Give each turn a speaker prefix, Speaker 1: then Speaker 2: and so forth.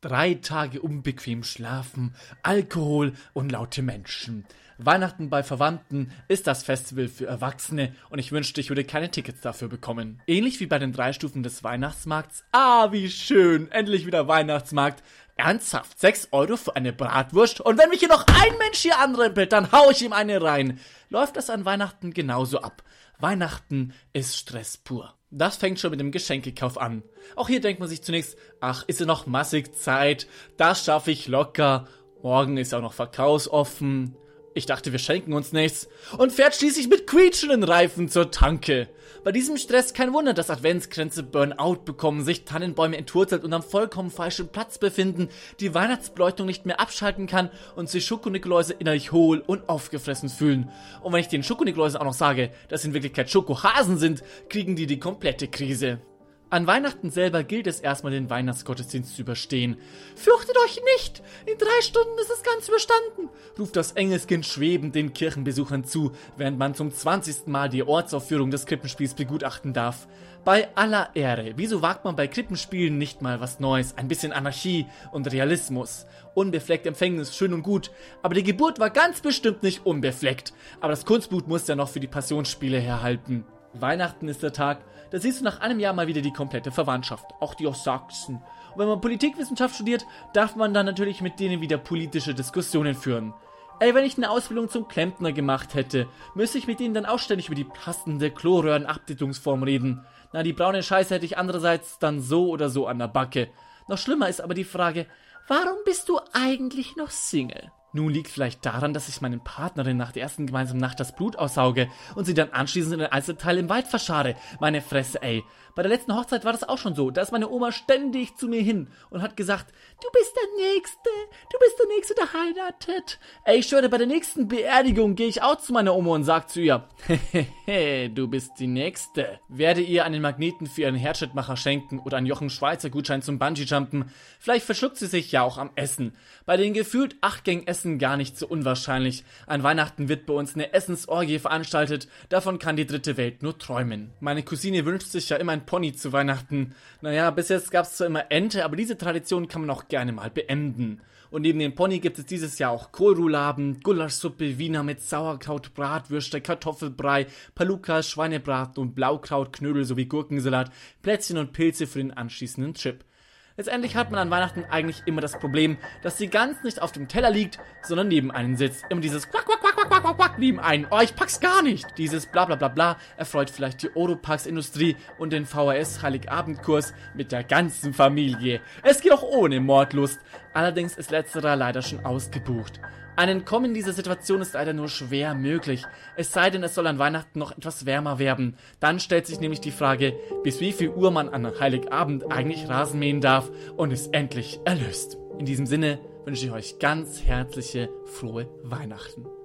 Speaker 1: 3 Tage unbequem schlafen, Alkohol und laute Menschen. Weihnachten bei Verwandten ist das Festival für Erwachsene und ich wünschte, ich würde keine Tickets dafür bekommen. Ähnlich wie bei den 3 Stufen des Weihnachtsmarkts. Ah, wie schön, endlich wieder Weihnachtsmarkt. Ernsthaft, 6 € für eine Bratwurst? Und wenn mich hier noch ein Mensch hier anrempelt, dann hau ich ihm eine rein. Läuft das an Weihnachten genauso ab. Weihnachten ist Stress pur. Das fängt schon mit dem Geschenkekauf an. Auch hier denkt man sich zunächst, ach, ist ja noch massig Zeit, das schaffe ich locker. Morgen ist auch noch verkaufsoffen. Ich dachte, wir schenken uns nichts. Und fährt schließlich mit quietschenden Reifen zur Tanke. Bei diesem Stress kein Wunder, dass Adventskränze Burnout bekommen, sich Tannenbäume entwurzelt und am vollkommen falschen Platz befinden, die Weihnachtsbeleuchtung nicht mehr abschalten kann und sich Schokonikoläuse innerlich hohl und aufgefressen fühlen. Und wenn ich den Schokonikoläusen auch noch sage, dass sie in Wirklichkeit Schokohasen sind, kriegen die komplette Krise. An Weihnachten selber gilt es erstmal, den Weihnachtsgottesdienst zu überstehen. Fürchtet euch nicht! In 3 Stunden ist es ganz überstanden! Ruft das Engelskind schwebend den Kirchenbesuchern zu, während man zum 20. Mal die Ortsaufführung des Krippenspiels begutachten darf. Bei aller Ehre, wieso wagt man bei Krippenspielen nicht mal was Neues? Ein bisschen Anarchie und Realismus. Unbefleckt Empfängnis, schön und gut, aber die Geburt war ganz bestimmt nicht unbefleckt. Aber das Kunstblut muss ja noch für die Passionsspiele herhalten. Weihnachten ist der Tag, da siehst du nach einem Jahr mal wieder die komplette Verwandtschaft, auch die aus Sachsen. Und wenn man Politikwissenschaft studiert, darf man dann natürlich mit denen wieder politische Diskussionen führen. Ey, wenn ich eine Ausbildung zum Klempner gemacht hätte, müsste ich mit denen dann auch ständig über die passende Kloröhrenabdichtungsform reden. Na, die braune Scheiße hätte ich andererseits dann so oder so an der Backe. Noch schlimmer ist aber die Frage, warum bist du eigentlich noch Single? Nun liegt vielleicht daran, dass ich meinen Partnerin nach der ersten gemeinsamen Nacht das Blut aussauge und sie dann anschließend in ein Einzelteil im Wald verschare. Meine Fresse, ey. Bei der letzten Hochzeit war das auch schon so. Da ist meine Oma ständig zu mir hin und hat gesagt, du bist der Nächste, der heiratet. Ey, ich schwöre, bei der nächsten Beerdigung gehe ich auch zu meiner Oma und sag zu ihr, hehehe, du bist die Nächste. Werde ihr einen Magneten für ihren Herzschrittmacher schenken oder einen Jochen Schweizer Gutschein zum Bungee-Jumpen. Vielleicht verschluckt sie sich ja auch am Essen. Bei den gefühlt 8 Gängen Essen gar nicht so unwahrscheinlich. An Weihnachten wird bei uns eine Essensorgie veranstaltet. Davon kann die dritte Welt nur träumen. Meine Cousine wünscht sich ja immer ein Pony zu Weihnachten. Naja, bis jetzt gab es zwar immer Ente, aber diese Tradition kann man auch gerne mal beenden. Und neben dem Pony gibt es dieses Jahr auch Kohlrouladen, Gulaschsuppe, Wiener mit Sauerkraut, Bratwürste, Kartoffelbrei, Palukas, Schweinebraten und Blaukrautknödel sowie Gurkensalat, Plätzchen und Pilze für den anschließenden Trip. Letztendlich hat man an Weihnachten eigentlich immer das Problem, dass die Gans nicht auf dem Teller liegt, sondern neben einem sitzt. Immer dieses Quack, Quack, Quack, Quack, Quack, Quack, Quack neben einen. Oh, ich pack's gar nicht. Dieses bla bla bla bla erfreut vielleicht die Oropax-Industrie und den VHS-Heiligabendkurs mit der ganzen Familie. Es geht auch ohne Mordlust. Allerdings ist letzterer leider schon ausgebucht. Ein Entkommen in dieser Situation ist leider nur schwer möglich. Es sei denn, es soll an Weihnachten noch etwas wärmer werden. Dann stellt sich nämlich die Frage, bis wie viel Uhr man an Heiligabend eigentlich Rasen mähen darf und ist endlich erlöst. In diesem Sinne wünsche ich euch ganz herzliche, frohe Weihnachten.